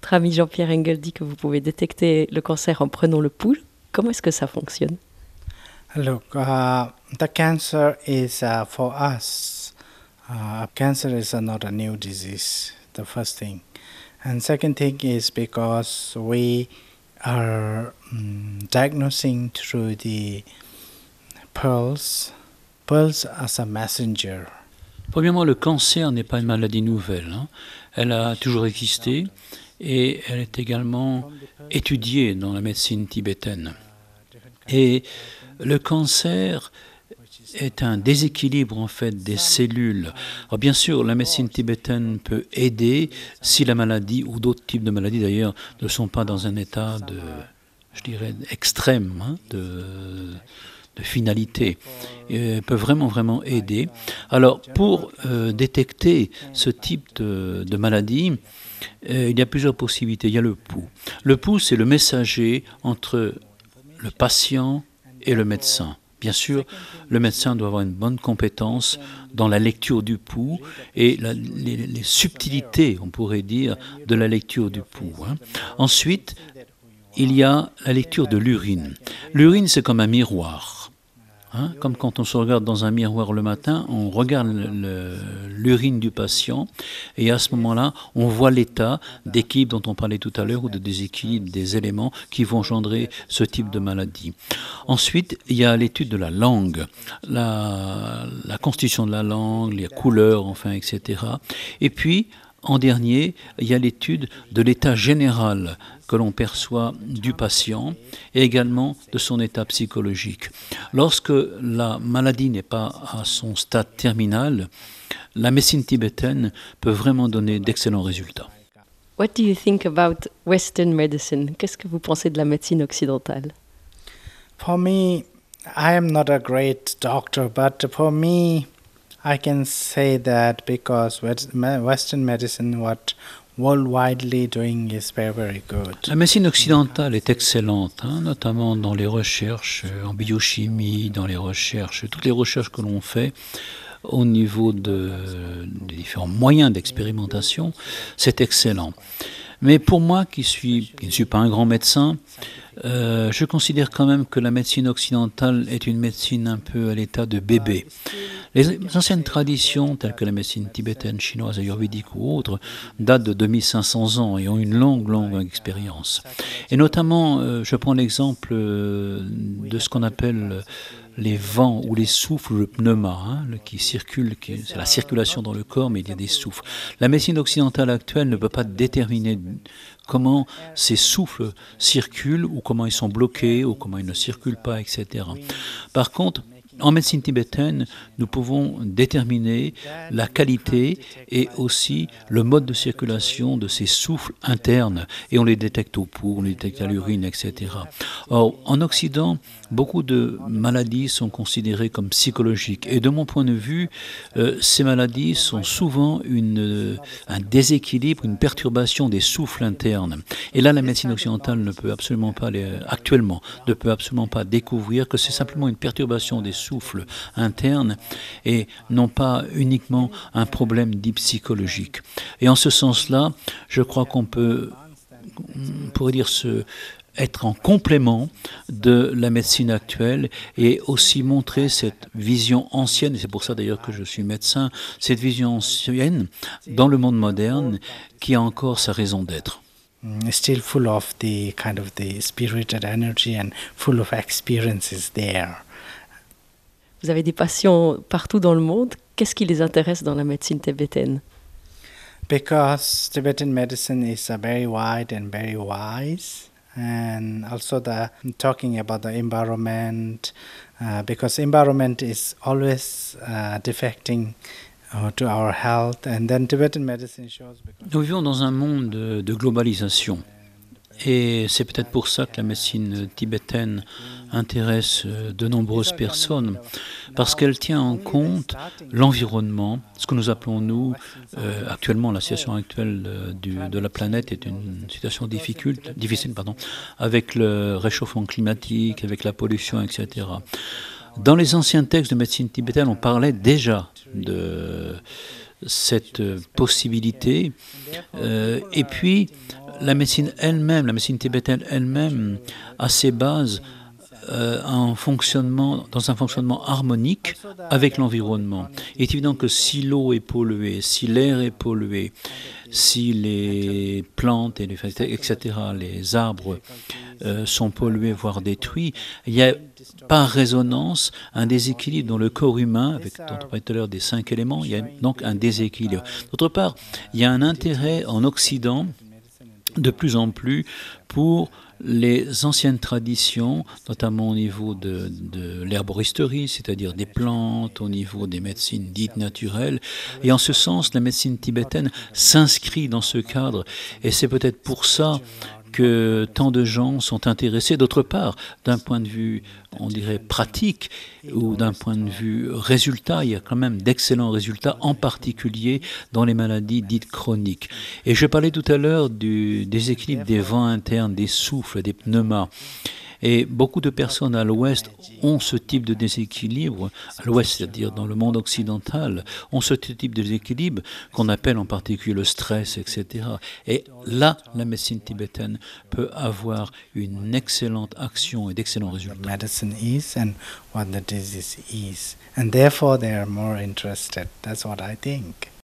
Votre ami Jean-Pierre Engel dit que vous pouvez détecter le cancer en prenant le pouls. Comment est-ce que ça fonctionne? Look, the cancer is for us. Cancer is not a new disease, the first thing. And second thing is because we are diagnosing through the pulse. Pulse as a messenger. Premièrement, le cancer n'est pas une maladie nouvelle, hein. Elle a toujours existé et elle est également étudiée dans la médecine tibétaine. Et le cancer est un déséquilibre en fait des cellules. Alors bien sûr, la médecine tibétaine peut aider si la maladie ou d'autres types de maladies d'ailleurs ne sont pas dans un état de, je dirais, extrême, hein, de finalité, peut vraiment aider. Alors pour détecter ce type de maladie, il y a plusieurs possibilités. Il y a le pouls. Le pouls, c'est le messager entre le patient et le médecin. Bien sûr, le médecin doit avoir une bonne compétence dans la lecture du pouls et les subtilités, on pourrait dire, de la lecture du pouls, hein. Ensuite, il y a la lecture de l'urine. L'urine, c'est comme un miroir, hein. Comme quand on se regarde dans un miroir le matin, on regarde l'urine du patient et à ce moment-là, on voit l'état d'équilibre dont on parlait tout à l'heure ou de déséquilibre des éléments qui vont engendrer ce type de maladie. Ensuite, il y a l'étude de la langue, la constitution de la langue, les couleurs, enfin, etc. Et puis, en dernier, il y a l'étude de l'état général que l'on perçoit du patient et également de son état psychologique. Lorsque la maladie n'est pas à son stade terminal, la médecine tibétaine peut vraiment donner d'excellents résultats. What do you think about Western medicine? Qu'est-ce que vous pensez de la médecine occidentale? For me, I am not a great doctor, but for me, I can say that because Western medicine, what worldwidely doing is very good. La médecine occidentale est excellente, hein, notamment dans les recherches en biochimie, dans les recherches, toutes les recherches que l'on fait au niveau des différents moyens d'expérimentation, c'est excellent. Mais pour moi, qui ne suis pas un grand médecin, je considère quand même que la médecine occidentale est une médecine un peu à l'état de bébé. Les anciennes traditions, telles que la médecine tibétaine, chinoise, ayurvédique ou autres, datent de 2500 ans et ont une longue expérience. Et notamment, je prends l'exemple de ce qu'on appelle les vents ou les souffles, le pneuma, hein, qui circule, c'est la circulation dans le corps, mais il y a des souffles. La médecine occidentale actuelle ne peut pas déterminer comment ces souffles circulent ou comment ils sont bloqués ou comment ils ne circulent pas, etc. Par contre, en médecine tibétaine, nous pouvons déterminer la qualité et aussi le mode de circulation de ces souffles internes et on les détecte au pouls, on les détecte à l'urine, etc. Or, en Occident, beaucoup de maladies sont considérées comme psychologiques et de mon point de vue, ces maladies sont souvent un déséquilibre, une perturbation des souffles internes. Et là, la médecine occidentale ne peut absolument pas, actuellement, ne peut absolument pas découvrir que c'est simplement une perturbation des souffle interne et non pas uniquement un problème dit psychologique. Et en ce sens-là, je crois qu'on pourrait dire être en complément de la médecine actuelle et aussi montrer cette vision ancienne, et c'est pour ça d'ailleurs que je suis médecin, cette vision ancienne dans le monde moderne qui a encore sa raison d'être. Still full of the kind of the spirited energy and full of experiences there. Vous avez des patients partout dans le monde. Qu'est-ce qui les intéresse dans la médecine tibétaine? Because Tibetan medicine is very wide and very wise, and also talking about the environment, because environment is always defecting to our health, and then Tibetan medicine shows. Nous vivons dans un monde de globalisation. Et c'est peut-être pour ça que la médecine tibétaine intéresse de nombreuses personnes, parce qu'elle tient en compte l'environnement, ce que nous appelons, nous, actuellement, la situation actuelle de la planète est une situation difficile, avec le réchauffement climatique, avec la pollution, etc. Dans les anciens textes de médecine tibétaine, on parlait déjà de cette possibilité. Et puis, la médecine elle-même, la médecine tibétaine elle-même, a ses bases dans un fonctionnement harmonique avec l'environnement. Il est évident que si l'eau est polluée, si l'air est pollué, si les plantes, et etc., les arbres sont pollués, voire détruits, il y a par résonance un déséquilibre dans le corps humain, dont on parlait tout à l'heure des 5 éléments, il y a donc un déséquilibre. D'autre part, il y a un intérêt en Occident de plus en plus pour les anciennes traditions, notamment au niveau de l'herboristerie, c'est-à-dire des plantes, au niveau des médecines dites naturelles. Et en ce sens, la médecine tibétaine s'inscrit dans ce cadre. Et c'est peut-être pour ça que tant de gens sont intéressés. D'autre part, d'un point de vue, on dirait, pratique, ou d'un point de vue résultat, il y a quand même d'excellents résultats, en particulier dans les maladies dites chroniques. Et je parlais tout à l'heure du déséquilibre des vents internes, des souffles, des pneumas. Et beaucoup de personnes à l'Ouest ont ce type de déséquilibre, à l'Ouest, c'est-à-dire dans le monde occidental, ont ce type de déséquilibre qu'on appelle en particulier le stress, etc. Et là, la médecine tibétaine peut avoir une excellente action et d'excellents résultats. Medicine is and what the disease is. And therefore they are more interested. That's what I think.